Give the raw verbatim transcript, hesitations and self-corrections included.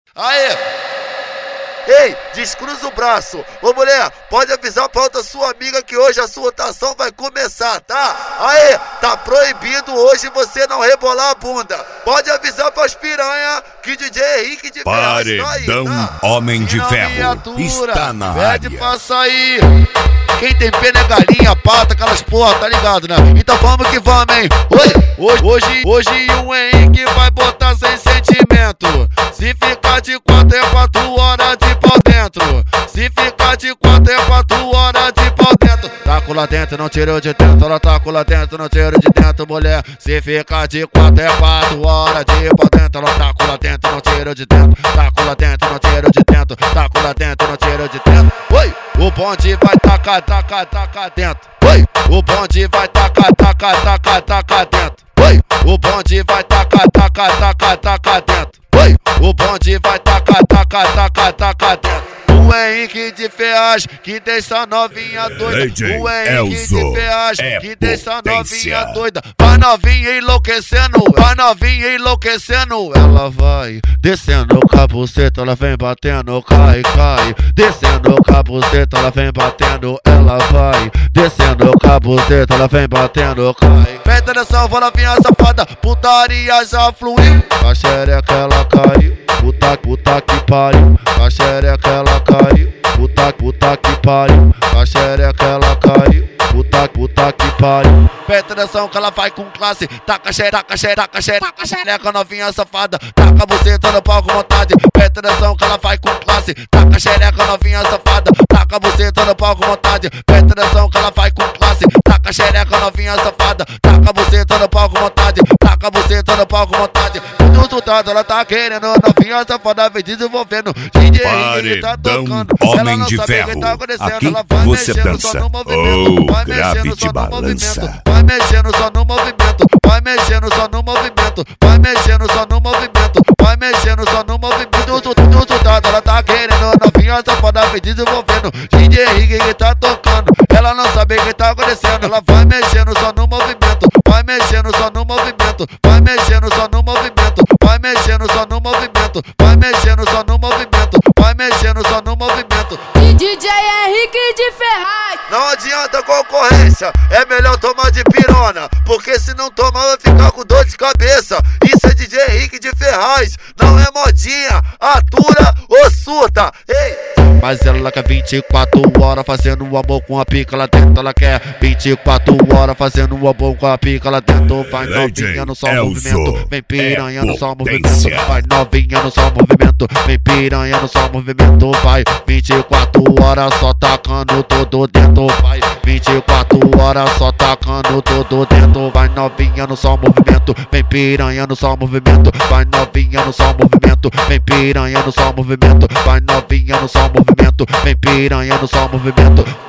Aê! Ei, descruza o braço. Ô mulher, pode avisar pra outra sua amiga que hoje a sua rotação vai começar, tá? Aê, tá proibido hoje você não rebolar a bunda. Pode avisar pras piranha que D J Henrique de Ferraz tá aí, tá? Homem de Ferro está na área. Pede pra sair. Quem tem pena é galinha, pata, aquelas porra, tá ligado, né? Então vamos que vamos, hein? Oi, hoje, hoje, hoje o Henrique vai botar sem sentimento. Se ficar de quatro é quatro horas de pau dentro. Se ficar de quatro é quatro horas de pau dentro. Taco lá dentro, não tirou de dentro. Ela taco lá dentro, não tirou de dentro, mulher. Se ficar de quatro é quatro horas de pau dentro. Ela taco lá dentro, não tirou de dentro. Taco lá dentro, não tirou de dentro. Taco lá dentro, não tirou de dentro. Oi, o bonde vai tacar, tacar, tacar dentro. Oi, o bonde vai tacar, tacar, tacar, tacar dentro. Oi, o bonde vai tacar, tacar, tacar, tacar dentro. Oi, o bonde vai tacar, tacar, tacar, tacar dentro. O Henrique de Ferraz que deixa novinha doida. O Henrique de Ferraz que deixa novinha doida. Vai novinha enlouquecendo, vai novinha enlouquecendo. Ela vai descendo o capuceta, ela vem batendo, cai, cai. Descendo o capuceta, ela vem batendo, ela vai. Descendo o capuceta, ela vem batendo, cai. Presta atenção, vou novinha safada, putaria já fluiu. A xereca ela caiu. Puta, puta que pariu, a xereca ela caiu. Puta, puta que pariu, a xereca ela caiu. Puta, puta que pariu. Presta atenção que ela vai com classe. Taca xereca, taca xereca, taca xereca, taca xereca novinha safada. Taca buceta no pau com vontade. Presta atenção que ela vai com classe. Taca xereca novinha safada. Taca buceta no pau com vontade. Presta atenção que ela vai com classe. Taca xereca novinha safada. Taca buceta no pau com vontade. Taca buceta no pau com vontade. Resultado, ela tá querendo, novinha safada vem desenvolvendo. D J Henrique tá tocando, ela não sabe o que tá acontecendo. Ela vai mexendo só no movimento, vai mexendo só no movimento, vai mexendo só no movimento, vai mexendo só no movimento, vai mexendo só no movimento, vai mexendo só no movimento. Resultado, ela tá querendo, novinha safada vem desenvolvendo. D J Henrique tá tocando, ela não sabe o que tá acontecendo. Ela vai mexendo só no movimento, vai mexendo só no movimento, vai mexendo só no movimento, vai mexendo só no movimento, vai mexendo só no movimento, vai mexendo só no movimento. E D J Henrique de Ferraz. Não adianta concorrência, é melhor tomar de pirona, porque se não tomar vai ficar com dor de cabeça. Isso é D J Henrique de Ferraz, não é modinha, atura ou surta. Ei! Mas ela quer vinte e quatro horas fazendo o amor com a pica lá dentro. Ela quer vinte e quatro horas fazendo o amor com a pica lá dentro. Vai novinha no só movimento, vem piranha no só movimento. Vai novinha no só movimento, vem piranha no só movimento. Vai vinte e quatro horas só tacando tudo dentro. Vai vinte e quatro horas só tacando tudo dentro. Vai novinha no só movimento, vem piranha no só movimento. Vai novinha no só movimento, vem piranha no só movimento. Vai novinha no só movimento, vem piranha no só movimento.